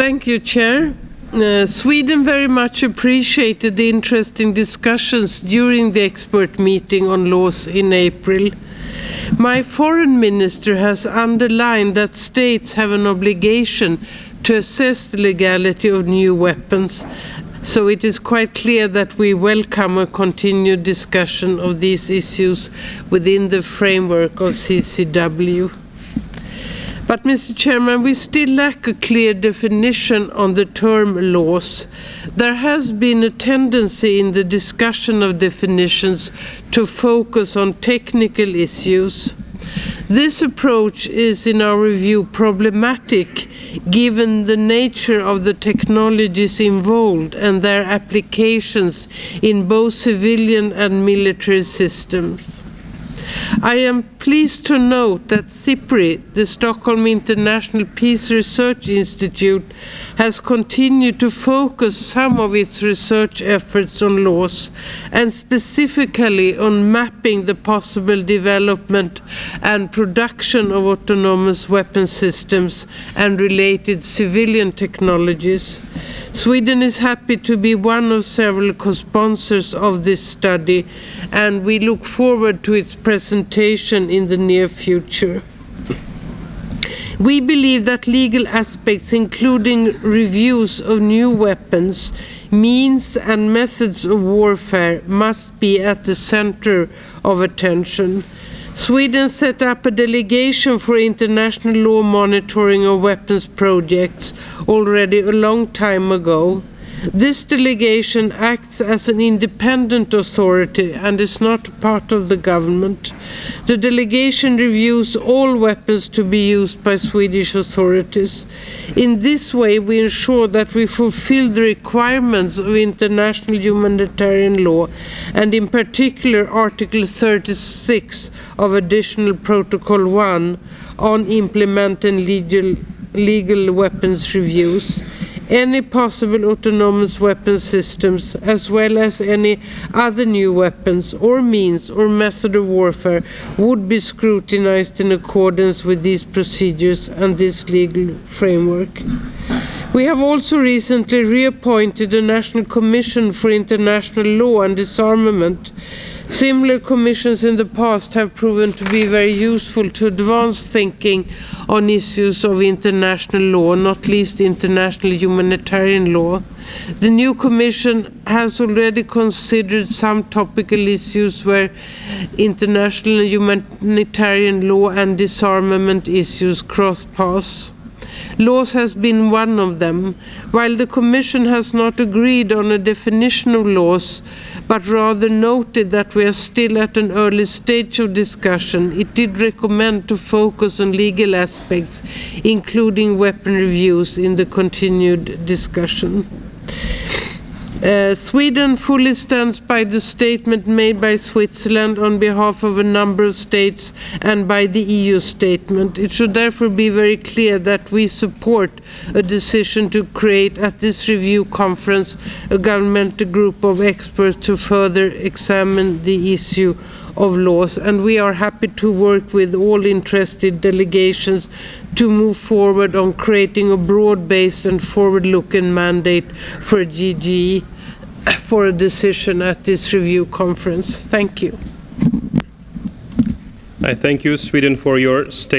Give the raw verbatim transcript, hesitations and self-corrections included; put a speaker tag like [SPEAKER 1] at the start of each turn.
[SPEAKER 1] Thank you, Chair. Uh, Sweden very much appreciated the interesting discussions during the expert meeting on laws in April. My foreign minister has underlined that states have an obligation to assess the legality of new weapons, so it is quite clear that we welcome a continued discussion of these issues within the framework of C C W. But, Mister Chairman, we still lack a clear definition on the term laws. There has been a tendency in the discussion of definitions to focus on technical issues. This approach is, in our view, problematic given the nature of the technologies involved and their applications in both civilian and military systems. I am pleased to note that SIPRI, the Stockholm International Peace Research Institute, has continued to focus some of its research efforts on laws and specifically on mapping the possible development and production of autonomous weapon systems and related civilian technologies. Sweden is happy to be one of several co-sponsors of this study, and we look forward to its presentation in the near future. We believe that legal aspects, including reviews of new weapons, means and methods of warfare, must be at the center of attention. Sweden set up a delegation for international law monitoring of weapons projects already a long time ago. This delegation acts as an independent authority and is not part of the government. The delegation reviews all weapons to be used by Swedish authorities. In this way, we ensure that we fulfill the requirements of international humanitarian law, and in particular Article thirty-six of Additional Protocol one on implementing legal, legal weapons reviews. Any possible autonomous weapon systems, as well as any other new weapons or means or method of warfare, would be scrutinized in accordance with these procedures and this legal framework. We have also recently reappointed a National Commission for International Law and Disarmament. Similar commissions in the past have proven to be very useful to advance thinking on issues of international law, not least international humanitarian law. The new commission has already considered some topical issues where international humanitarian law and disarmament issues cross paths. Laws has been one of them. While the Commission has not agreed on a definition of laws, but rather noted that we are still at an early stage of discussion, it did recommend to focus on legal aspects, including weapon reviews, in the continued discussion. Uh, Sweden fully stands by the statement made by Switzerland on behalf of a number of states and by the E U statement. It should therefore be very clear that we support a decision to create at this review conference a governmental group of experts to further examine the issue of laws, and we are happy to work with all interested delegations to move forward on creating a broad-based and forward-looking mandate for G G E for a decision at this review conference. Thank you.
[SPEAKER 2] I thank you, Sweden, for your statement.